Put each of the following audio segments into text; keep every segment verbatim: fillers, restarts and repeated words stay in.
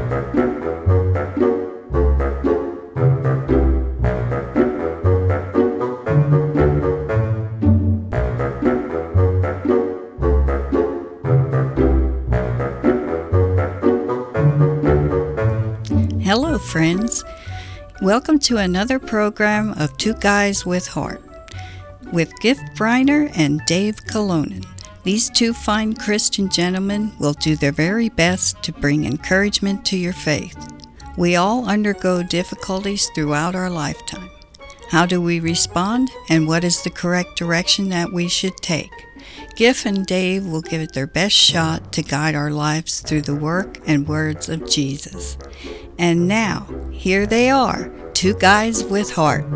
Hello, friends. Welcome to another program of Two Guys with Heart with Gift Briner and Dave Colonen. These two fine Christian gentlemen will do their very best to bring encouragement to your faith. We all undergo difficulties throughout our lifetime. How do we respond, and what is the correct direction that we should take? Giff and Dave will give it their best shot to guide our lives through the work and words of Jesus. And now, here they are, Two Guys with Heart.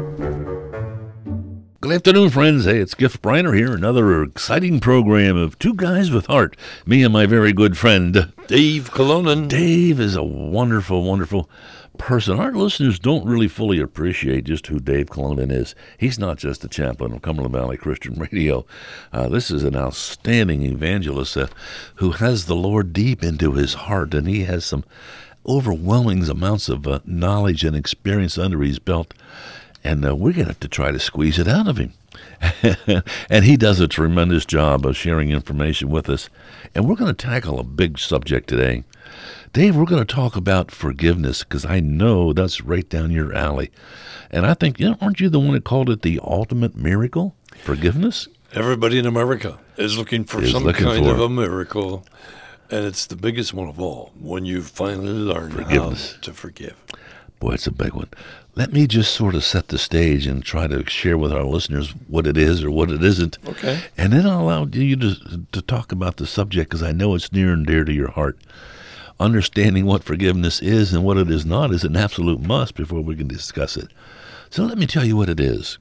Good afternoon, friends. Hey, it's Gift Briner here. Another exciting program of Two Guys with Heart. Me and my very good friend, Dave Colonen. Dave is a wonderful, wonderful person. Our listeners don't really fully appreciate just who Dave Colonen is. He's not just a chaplain of Cumberland Valley Christian Radio. Uh, this is an outstanding evangelist uh, who has the Lord deep into his heart, and he has some overwhelming amounts of uh, knowledge and experience under his belt, and uh, we're going to have to try to squeeze it out of him. And he does a tremendous job of sharing information with us, and we're going to tackle a big subject today. Dave, we're going to talk about forgiveness, because I know that's right down your alley. And I think, you know, aren't you the one that called it the ultimate miracle? Forgiveness? Everybody in America is looking for Is some looking kind for of a miracle, and it's the biggest one of all, when you finally learn Forgiveness. how to forgive. Boy, it's a big one. Let me just sort of set the stage and try to share with our listeners what it is or what it isn't. Okay. And then I'll allow you to, to talk about the subject, because I know it's near and dear to your heart. Understanding what forgiveness is and what it is not is an absolute must before we can discuss it. So let me tell you what it is.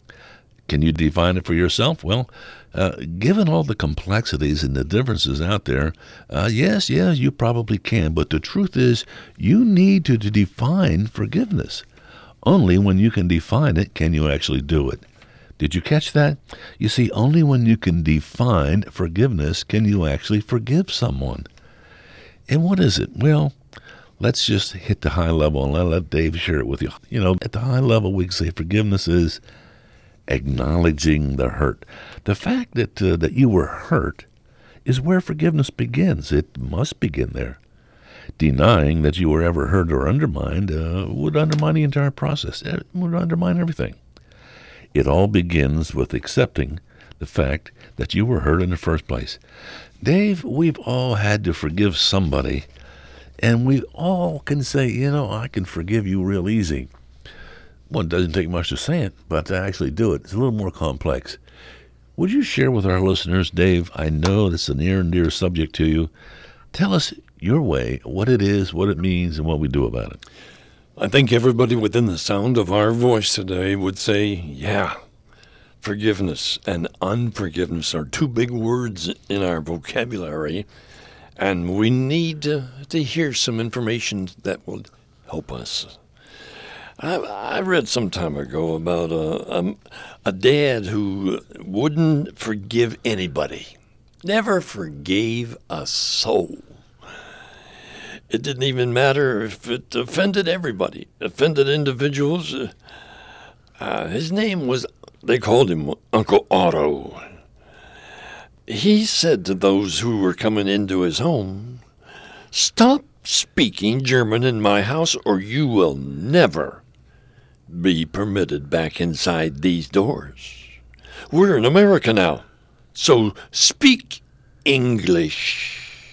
Can you define it for yourself? Well, uh, given all the complexities and the differences out there, uh, yes, yes, you probably can. But the truth is, you need to, to define forgiveness. Only when you can define it can you actually do it. Did you catch that? You see, only when you can define forgiveness can you actually forgive someone. And what is it? Well, let's just hit the high level and let, let Dave share it with you. You know, at the high level, we can say forgiveness is acknowledging the hurt. The fact that uh, that you were hurt is where forgiveness begins. It must begin there. Denying that you were ever hurt or undermined uh, would undermine the entire process. It would undermine everything. It all begins with accepting the fact that you were hurt in the first place. Dave, we've all had to forgive somebody, and we all can say, you know, I can forgive you real easy. Well, it doesn't take much to say it, but to actually do it, it's a little more complex. Would you share with our listeners, Dave, I know this is a near and dear subject to you. Tell us your way, what it is, what it means, and what we do about it. I think everybody within the sound of our voice today would say, yeah, forgiveness and unforgiveness are two big words in our vocabulary, and we need to, to hear some information that will help us. I, I read some time ago about a, a, a dad who wouldn't forgive anybody, never forgave a soul. It didn't even matter if it offended everybody, offended individuals. Uh, uh, his name was, they called him Uncle Otto. He said to those who were coming into his home, "Stop speaking German in my house, or you will never be permitted back inside these doors. We're in America now, so speak English."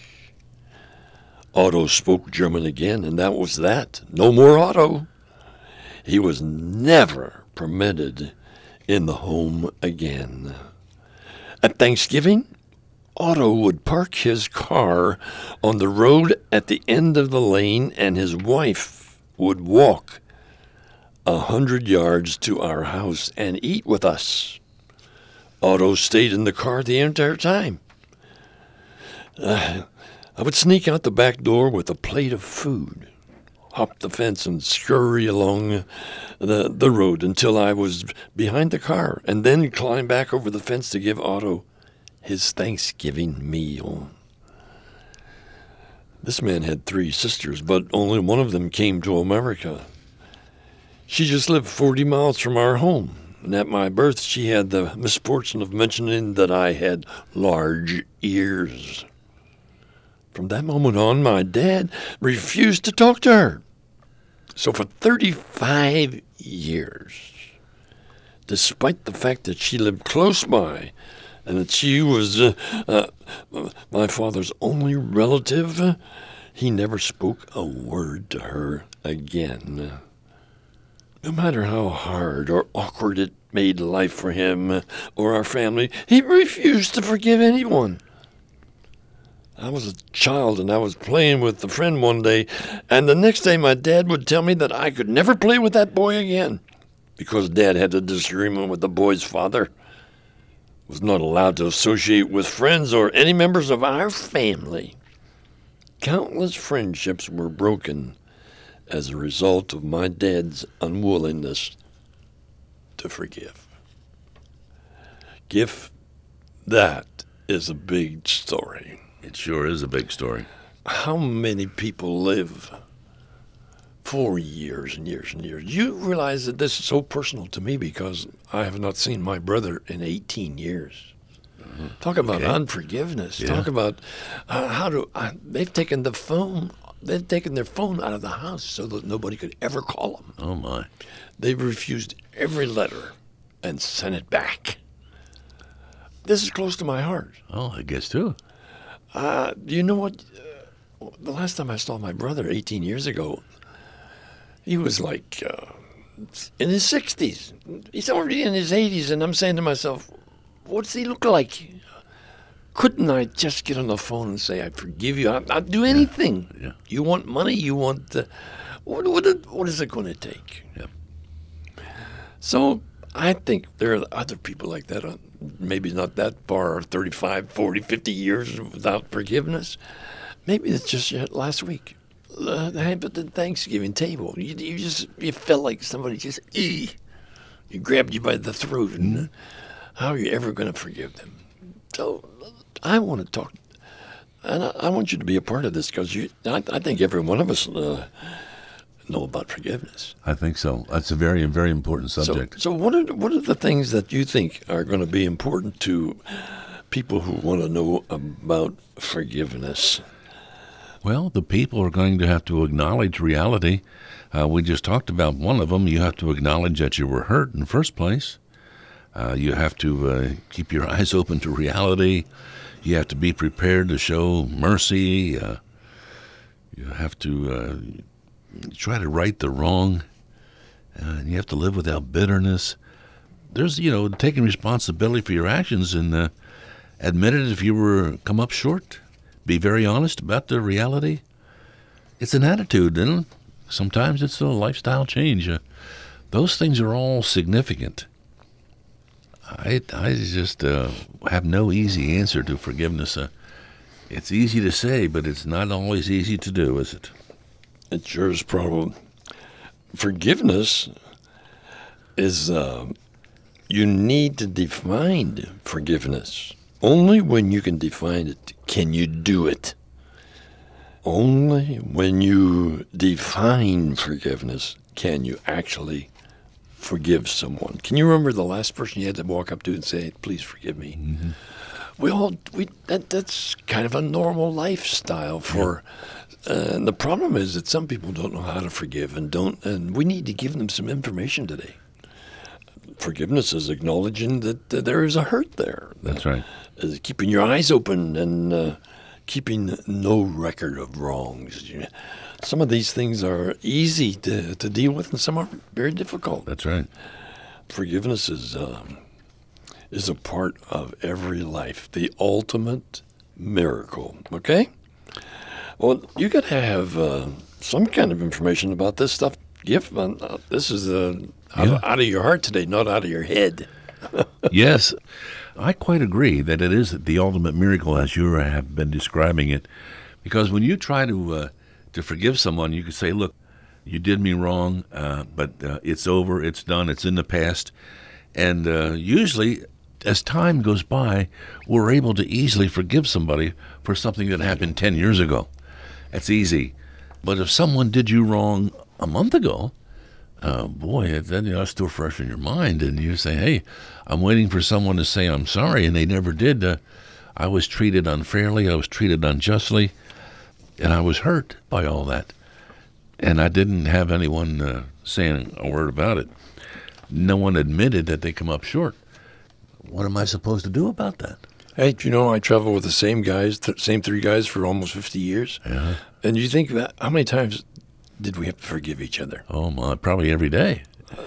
Otto spoke German again, and that was that. No more Otto. He was never permitted in the home again. At Thanksgiving, Otto would park his car on the road at the end of the lane, and his wife would walk a hundred yards to our house and eat with us. Otto stayed in the car the entire time. Uh, I would sneak out the back door with a plate of food, hop the fence, and scurry along the, the road until I was behind the car, and then climb back over the fence to give Otto his Thanksgiving meal. This man had three sisters, but only one of them came to America. She just lived forty miles from our home, and at my birth she had the misfortune of mentioning that I had large ears. From that moment on, my dad refused to talk to her. So for thirty-five years, despite the fact that she lived close by and that she was uh, uh, my father's only relative, he never spoke a word to her again. No matter how hard or awkward it made life for him or our family, he refused to forgive anyone. I was a child and I was playing with a friend one day, and the next day my dad would tell me that I could never play with that boy again because Dad had a disagreement with the boy's father. Was not allowed to associate with friends or any members of our family. Countless friendships were broken as a result of my dad's unwillingness to forgive. Giff, that is a big story. It sure is a big story. How many people live for years and years and years? You realize that this is so personal to me because I have not seen my brother in eighteen years. Uh-huh. Talk about okay. unforgiveness. Yeah. Talk about uh, how to. Uh, they've taken the phone. They've taken their phone out of the house so that nobody could ever call them. Oh my! They've refused every letter and sent it back. This is close to my heart. Oh, I guess too. Uh, do you know what? Uh, the last time I saw my brother eighteen years ago, he was like uh, in his sixties. He's already in his eighties, and I'm saying to myself, what does he look like? Couldn't I just get on the phone and say, I forgive you? I'll, I'll do anything. Yeah. Yeah. You want money? You want... Uh, what, what, what is it going to take? Yeah. So I think there are other people like that, uh, maybe not that far, thirty-five, forty, fifty years without forgiveness. Maybe it's just last week. Uh, at the Thanksgiving table, you, you just you felt like somebody just ee, you grabbed you by the throat, and uh, how are you ever going to forgive them? So I want to talk, and I, I want you to be a part of this because you. I, I think every one of us uh, know about forgiveness. I think so. That's a very, very important subject. So, so what are what are the things that you think are going to be important to people who want to know about forgiveness? Well, the people are going to have to acknowledge reality. Uh, we just talked about one of them. You have to acknowledge that you were hurt in the first place. Uh, you have to uh, keep your eyes open to reality. You have to be prepared to show mercy. Uh, you have to uh, try to right the wrong. Uh, and you have to live without bitterness. There's, you know, taking responsibility for your actions and uh, admit it if you were come up short. Be very honest about the reality. It's an attitude, and sometimes it's a lifestyle change. Uh, those things are all significant. I, I just uh, have no easy answer to forgiveness. Uh, it's easy to say, but it's not always easy to do, is it? It sure is problem. Forgiveness is, uh, you need to define forgiveness. Only when you can define it can you do it. Only when you define forgiveness can you actually forgive someone. Can you remember the last person you had to walk up to and say, please forgive me? Mm-hmm. We all, we that that's kind of a normal lifestyle for, yeah. uh, and the problem is that some people don't know how to forgive and don't, and we need to give them some information today. Forgiveness is acknowledging that uh, there is a hurt there. That's right. Is keeping your eyes open and uh, keeping no record of wrongs. Some of these things are easy to, to deal with, and some are very difficult. That's right. Forgiveness is um, is a part of every life, the ultimate miracle. Okay? Well, you got to have uh, some kind of information about this stuff. Giff, uh, this is uh, out, yeah. out of your heart today, not out of your head. Yes. I quite agree that it is the ultimate miracle as you have been describing it. Because when you try to uh, to forgive someone, you can say, look, you did me wrong, uh, but uh, it's over, it's done, it's in the past. And uh, usually, as time goes by, we're able to easily forgive somebody for something that happened ten years ago. That's easy. But if someone did you wrong a month ago, uh, boy, then you know, it's still fresh in your mind, and you say, hey, I'm waiting for someone to say I'm sorry, and they never did. Uh, I was treated unfairly, I was treated unjustly, and I was hurt by all that. And I didn't have anyone uh, saying a word about it. No one admitted that they come up short. What am I supposed to do about that? Hey, you know, I travel with the same guys, th- same three guys for almost fifty years. Yeah. And you think that, how many times did we have to forgive each other? Oh, my, probably every day.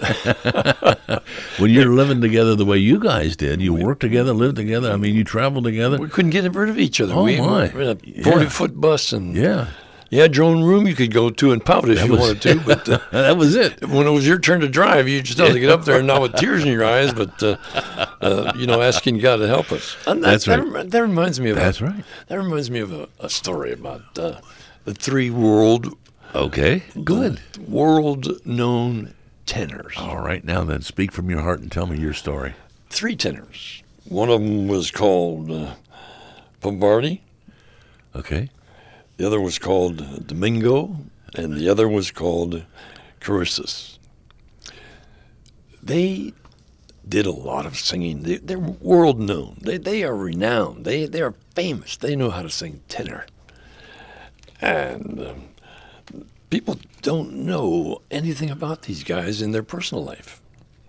When you're living together the way you guys did, you work together, live together, I mean, you travel together. We couldn't get rid of each other. Oh, we my. we had a forty-foot bus, and Yeah. you had your own room you could go to and pout if That you was- wanted to. But uh, That was it. when it was your turn to drive, you just had to get up there and not with tears in your eyes, but, uh, uh, you know, asking God to help us. And that, That's right. That, rem- that reminds me of That's a, right. That reminds me of a, a story about uh, the three world Okay, good. world-known tenors. All right, now then, speak from your heart and tell me your story. Three tenors. One of them was called uh, Pavarotti. Okay. The other was called Domingo, and the other was called Carissas. They did a lot of singing. They, they're world known. They they are renowned. They they are famous. They know how to sing tenor. And um, people don't know anything about these guys in their personal life.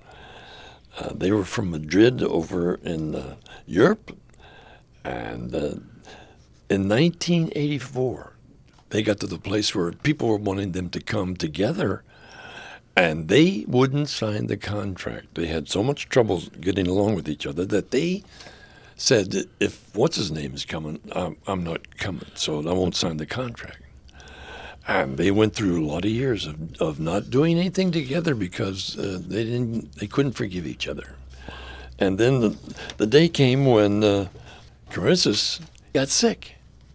Uh, they were from Madrid over in uh, Europe, and uh, in nineteen eighty-four, they got to the place where people were wanting them to come together, and they wouldn't sign the contract. They had so much trouble getting along with each other that they said, if what's-his-name is coming, I'm, I'm not coming, so I won't sign the contract. And they went through a lot of years of, of not doing anything together because uh, they didn't, they couldn't forgive each other. And then the, the day came when uh, Carissas got sick,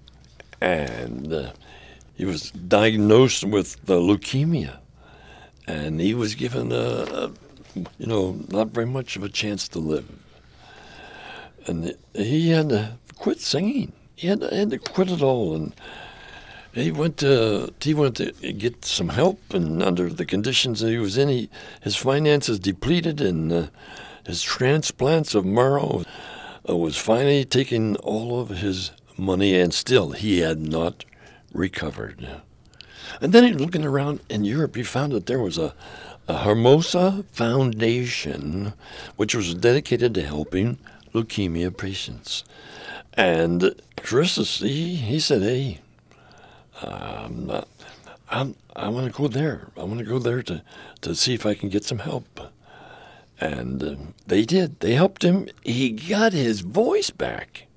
and uh, he was diagnosed with uh, leukemia, and he was given a, a, you know, not very much of a chance to live. And he had to quit singing. He had to, had to quit it all, and he went to he went to get some help. And under the conditions that he was in, he, his finances depleted, and uh, his transplants of marrow uh, was finally taking all of his money, and still he had not recovered. And then he looking around in Europe, he found that there was a, a Hermosa Foundation, which was dedicated to helping leukemia patients. And Carissas, he, he said, hey, um, I'm, I want to go there. I want to go there to, to see if I can get some help. And uh, they did. They helped him. He got his voice back.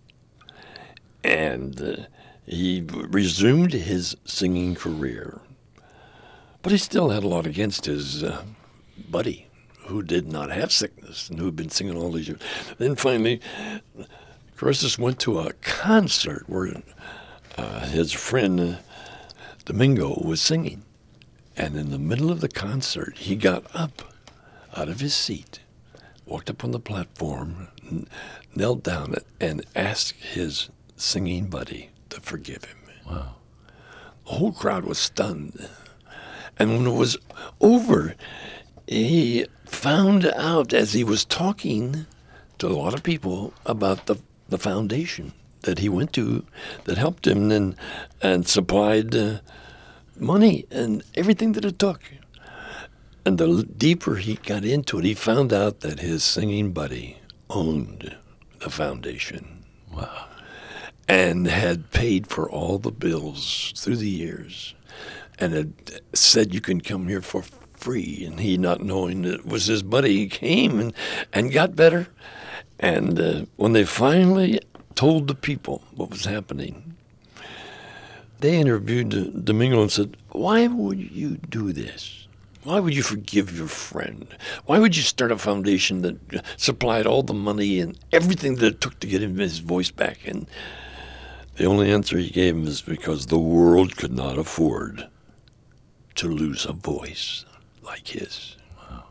And uh, he resumed his singing career. But he still had a lot against his uh, buddy, who did not have sickness and who had been singing all these years. Then finally, Carissas went to a concert where uh, his friend uh, Domingo was singing. And in the middle of the concert, he got up out of his seat, walked up on the platform, n- knelt down and asked his singing buddy to forgive him. Wow. The whole crowd was stunned. And when it was over, he found out as he was talking to a lot of people about the, the foundation that he went to that helped him and, and supplied uh, money and everything that it took. And the deeper he got into it, he found out that his singing buddy owned the foundation. Wow. And had paid for all the bills through the years, and had said you can come here for free. And he, not knowing that it was his buddy, he came and, and got better. And uh, when they finally told the people what was happening, they interviewed Domingo and said, why would you do this? Why would you forgive your friend? Why would you start a foundation that supplied all the money and everything that it took to get him his voice back? And the only answer he gave him is because the world could not afford to lose a voice like his. Wow.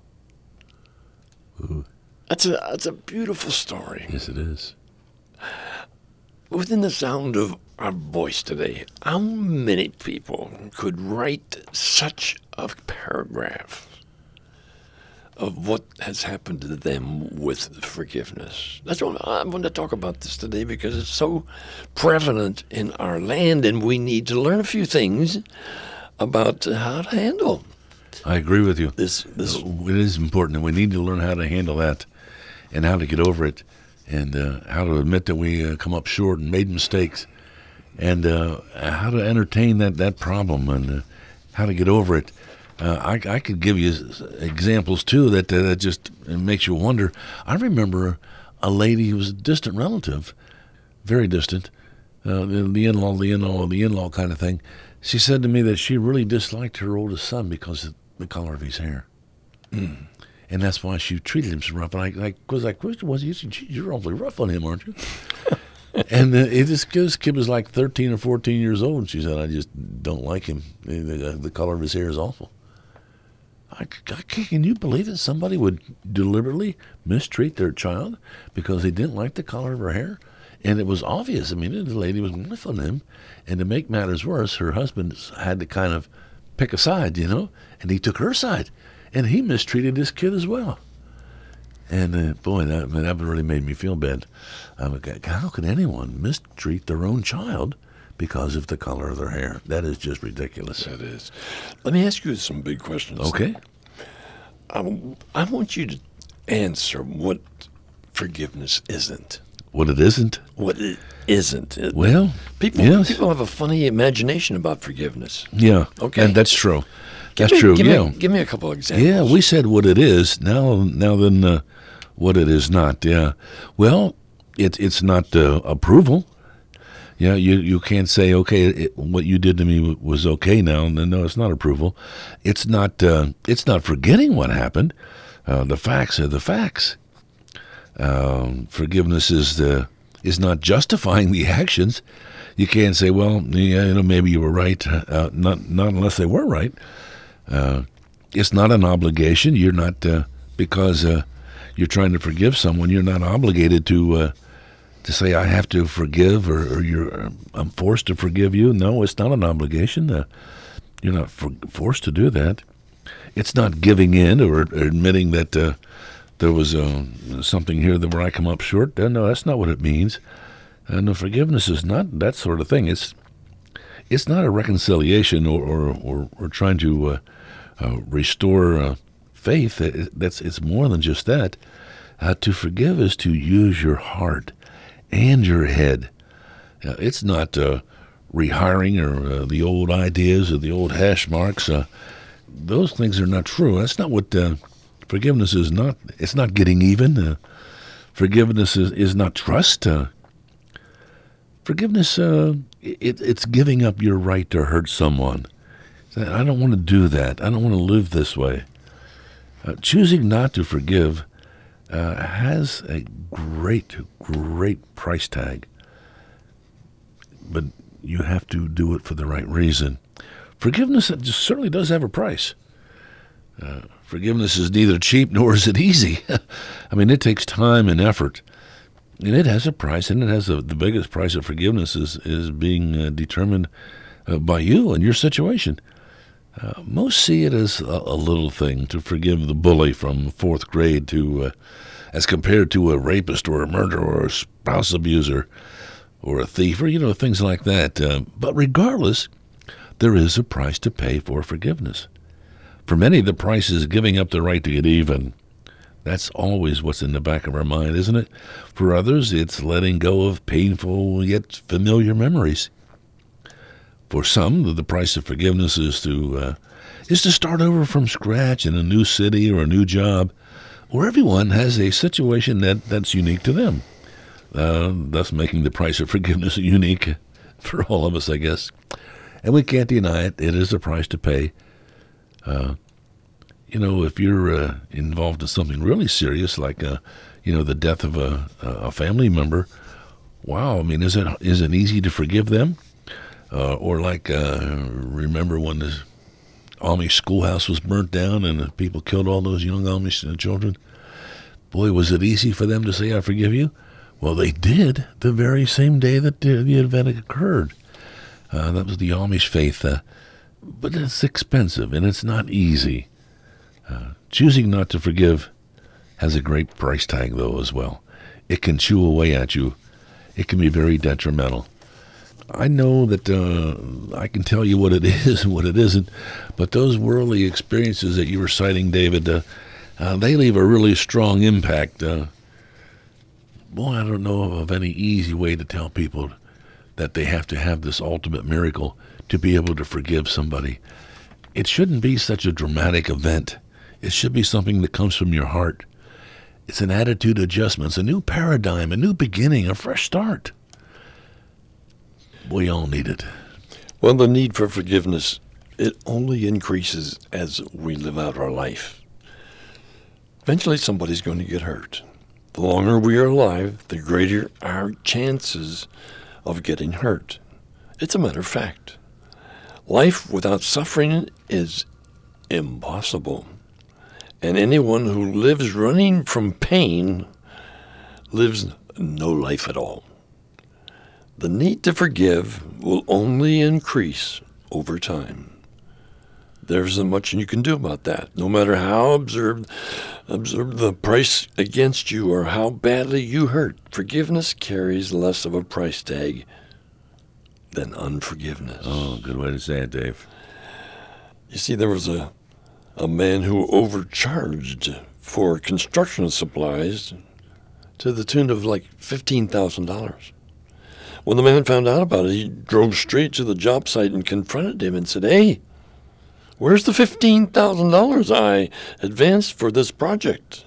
Ooh. That's a that's a beautiful story. Yes, it is. Within the sound of our voice today. How many people could write such a paragraph of what has happened to them with forgiveness? That's what I want to talk about this today, because it's so prevalent in our land, and we need to learn a few things about how to handle I agree with you. this. This It is important, and we need to learn how to handle that and how to get over it, and uh, how to admit that we uh, come up short and made mistakes, and uh, how to entertain that, that problem, and uh, how to get over it. Uh, I, I could give you s- examples, too, that, uh, that just makes you wonder. I remember a lady who was a distant relative, very distant, uh, the, the in-law, the in-law, the in-law kind of thing. She said to me that she really disliked her oldest son because of the color of his hair. Mm. And that's why she treated him so rough. And I, I was like, Christian, was he? You're awfully rough on him, aren't you? and uh, it just, this kid was like thirteen or fourteen years old. And she said, I just don't like him. The, the, the color of his hair is awful. I, I, can you believe that somebody would deliberately mistreat their child because they didn't like the color of her hair? And it was obvious. I mean, the lady was rough on him. And to make matters worse, her husband had to kind of pick a side, you know, and he took her side. And he mistreated this kid as well. And uh, boy, that, man, that really made me feel bad. I'm like, how can anyone mistreat their own child because of the color of their hair? That is just ridiculous. that is. Let me ask you some big questions. Okay. I, I want you to answer what forgiveness isn't. What it isn't? What it isn't. It- Well, people yes. people have a funny imagination about forgiveness. Yeah. Okay. And that's true. Give That's me, true. Give, yeah. me, give me a couple of examples. Yeah, we said what it is. Now, now then, uh, what it is not. Yeah. Well, it, it's not uh, approval. Yeah, you, you can't say, okay, it, what you did to me w- was okay now. No, no, it's not approval. It's not. Uh, it's not forgetting what happened. Uh, the facts are the facts. Um, forgiveness is the is not justifying the actions. You can't say, well, yeah, you know, maybe you were right. Uh, not not unless they were right. Uh, it's not an obligation. You're not uh, because uh, you're trying to forgive someone. You're not obligated to uh, to say I have to forgive, or, or you're I'm forced to forgive you. No, it's not an obligation. Uh, you're not for, forced to do that. It's not giving in or, or admitting that uh, there was uh, something here that where I come up short. Uh, no, that's not what it means. Uh, no, forgiveness is not that sort of thing. It's it's not a reconciliation or or, or, or trying to uh, uh, restore uh, faith. It, that's it's more than just that. Uh, to forgive is to use your heart and your head. Uh, it's not uh, rehiring or uh, the old ideas or the old hash marks. Uh, those things are not true. That's not what uh, forgiveness is. Not. It's not getting even. Uh, forgiveness is, is not trust. Uh, forgiveness, uh, it, it's giving up your right to hurt someone. I don't want to do that. I don't want to live this way. Uh, choosing not to forgive uh, has a great, great price tag. But you have to do it for the right reason. Forgiveness certainly does have a price. Uh, forgiveness is neither cheap nor is it easy. I mean, it takes time and effort. And it has a price, and it has a, the biggest price of forgiveness is, is being uh, determined uh, by you and your situation. Uh, most see it as a, a little thing to forgive the bully from fourth grade to, uh, as compared to a rapist or a murderer or a spouse abuser or a thief or, you know, things like that. Uh, but regardless, there is a price to pay for forgiveness. For many, the price is giving up the right to get even. That's always what's in the back of our mind, isn't it? For others, it's letting go of painful yet familiar memories. For some, the price of forgiveness is to uh, is to start over from scratch in a new city or a new job, where everyone has a situation that, that's unique to them, uh, thus making the price of forgiveness unique for all of us, I guess. And we can't deny it. It is a price to pay. Uh, you know, if you're uh, involved in something really serious, like, uh, you know, the death of a, a family member, wow, I mean, is it is it easy to forgive them? Uh, or like, uh, remember when the Amish schoolhouse was burnt down and the people killed all those young Amish children? Boy, was it easy for them to say, I forgive you? Well, they did the very same day that the, the event occurred. Uh, that was the Amish faith. Uh, but it's expensive, and it's not easy. Uh, choosing not to forgive has a great price tag, though, as well. It can chew away at you. It can be very detrimental. I know that uh, I can tell you what it is and what it isn't, but those worldly experiences that you were citing, David, uh, uh, they leave a really strong impact. Uh, boy, I don't know of any easy way to tell people that they have to have this ultimate miracle to be able to forgive somebody. It shouldn't be such a dramatic event. It should be something that comes from your heart. It's an attitude adjustment. It's a new paradigm, a new beginning, a fresh start. We all need it. Well, the need for forgiveness, it only increases as we live out our life. Eventually somebody's going to get hurt. The longer we are alive, the greater our chances of getting hurt. It's a matter of fact. Life without suffering is impossible. And anyone who lives running from pain lives no life at all. The need to forgive will only increase over time. There isn't much you can do about that. No matter how absurd, absurd the price against you or how badly you hurt, forgiveness carries less of a price tag than unforgiveness. Oh, good way to say it, Dave. You see, there was a, a man who overcharged for construction supplies to the tune of like fifteen thousand dollars. When the man found out about it, he drove straight to the job site and confronted him and said, "Hey, where's the fifteen thousand dollars I advanced for this project?"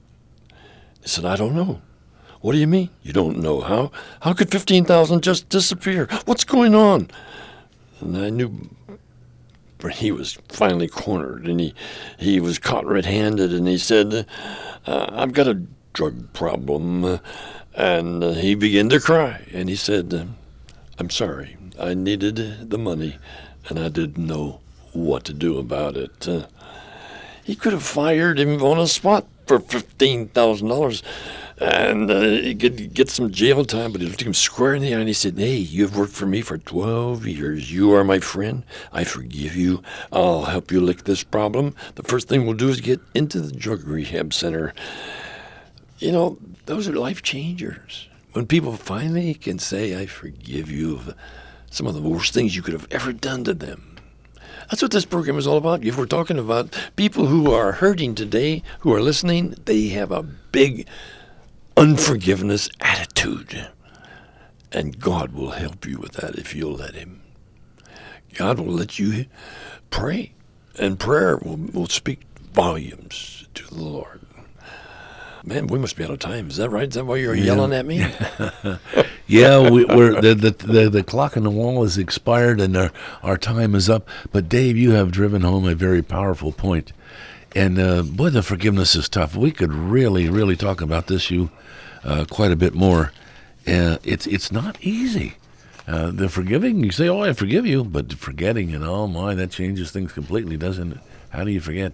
He said, "I don't know." "What do you mean? You don't know? How How could fifteen thousand dollars just disappear? What's going on?" And I knew he was finally cornered, and he, he was caught red-handed, and he said, uh, "I've got a drug problem." And uh, he began to cry, and he said, "I'm sorry, I needed the money, and I didn't know what to do about it." Uh, he could have fired him on the spot for fifteen thousand dollars, and uh, he could get some jail time, but he looked him square in the eye, and he said, "Hey, you've worked for me for twelve years. You are my friend. I forgive you. I'll help you lick this problem. The first thing we'll do is get into the drug rehab center." You know, those are life changers. When people finally can say, "I forgive you," of some of the worst things you could have ever done to them. That's what this program is all about. If we're talking about people who are hurting today, who are listening, they have a big unforgiveness attitude. And God will help you with that if you'll let him. God will let you pray. And prayer will, will speak volumes to the Lord. Man, we must be out of time. Is that right? Is that why you're yeah. yelling at me? yeah, we, we're the, the the the clock on the wall is expired and our our time is up. But Dave, you have driven home a very powerful point. And uh, boy, the forgiveness is tough. We could really, really talk about this issue uh, quite a bit more. Uh, it's it's not easy. Uh, the forgiving, you say, "Oh, I forgive you," but forgetting, and oh my, that changes things completely, doesn't it? How do you forget?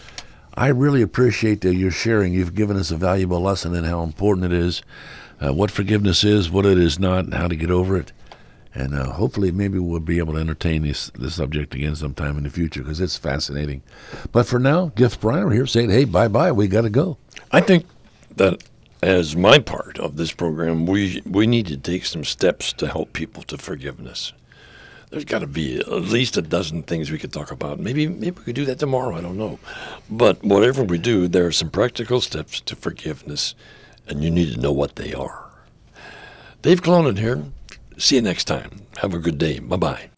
I really appreciate uh, your sharing. You've given us a valuable lesson in how important it is, uh, what forgiveness is, what it is not, and how to get over it. And uh, hopefully maybe we'll be able to entertain this, this subject again sometime in the future because it's fascinating. But for now, Gift Briner here saying, hey, bye-bye, we got to go. I think that as my part of this program, we we need to take some steps to help people to forgiveness. There's got to be at least a dozen things we could talk about. Maybe maybe we could do that tomorrow. I don't know. But whatever we do, there are some practical steps to forgiveness, and you need to know what they are. Dave Colonen here. See you next time. Have a good day. Bye-bye.